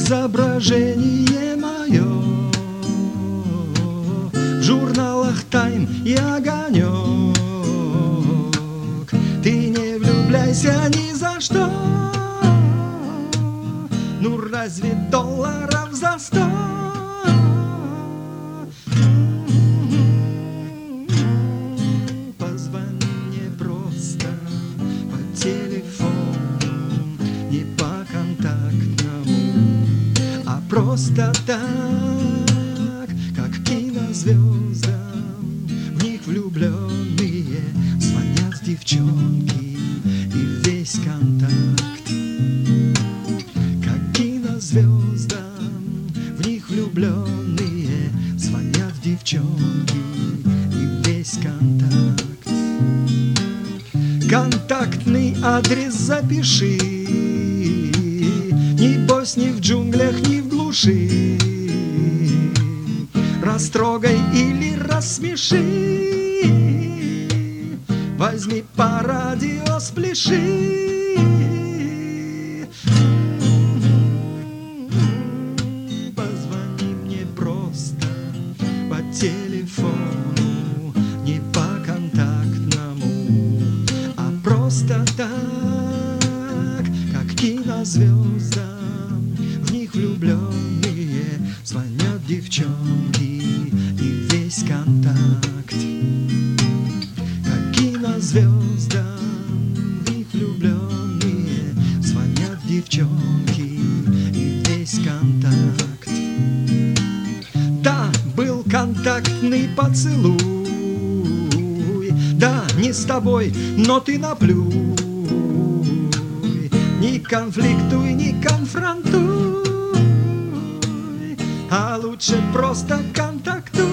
изображение мое в журналах «Тайм» и «Огонек». Ты не влюбляйся ни за что, ну разве долларов за 100? Позвони мне просто по телефону, не по контактному, а просто так, как кинозвездам. В них влюбленные звонят девчонки и весь контакт. Как кинозвездам, в них влюбленные звонят девчонки и весь контакт. Контактный адрес запиши, небось ни в джунглях, ни в глуши. Растрогай или рассмеши, возьми по радио, спляши. Позвони мне просто по телефону, не по контактному, а просто так, как кинозвездам. В них влюбленные звонят девчонки и весь контакт. Как кинозвездам, в них влюбленные звонят девчонки и весь контакт. Да, был контактный поцелуй, да, не с тобой, но ты наплюй. Не конфликтуй, не конфронтуй, а лучше просто контактуй.